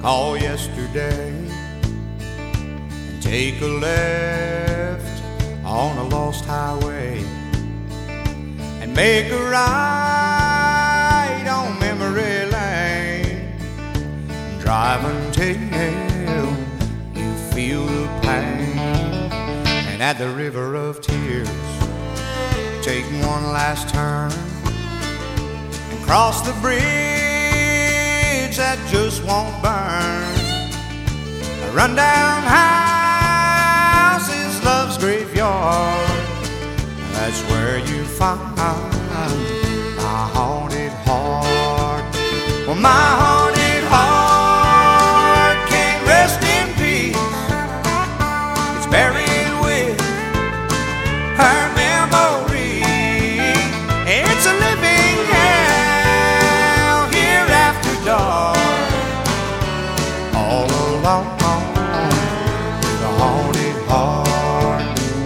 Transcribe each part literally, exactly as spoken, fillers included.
call yesterday and take a left on a lost highway and make a right on memory lane. Drive until you feel the pain, and at the river of tears take one last turn and cross the bridge that just won't burn. A rundown house is love's graveyard. That's where you find my haunted heart. Well, my haunted heart can't rest in peace. It's buried with her memory. It's a living hell here after dark. All alone with a haunted heart.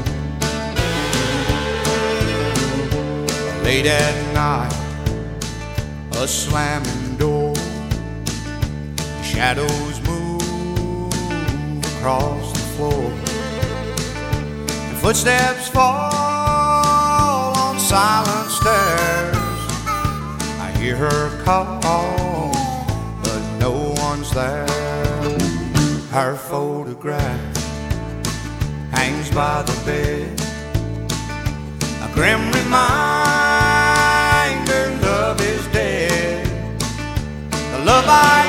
Late at night, a slamming door, shadows move across the floor, and footsteps fall on silent stairs. I hear her call, but no one's there. Her photograph hangs by the bed, a grim reminder love is dead. The love I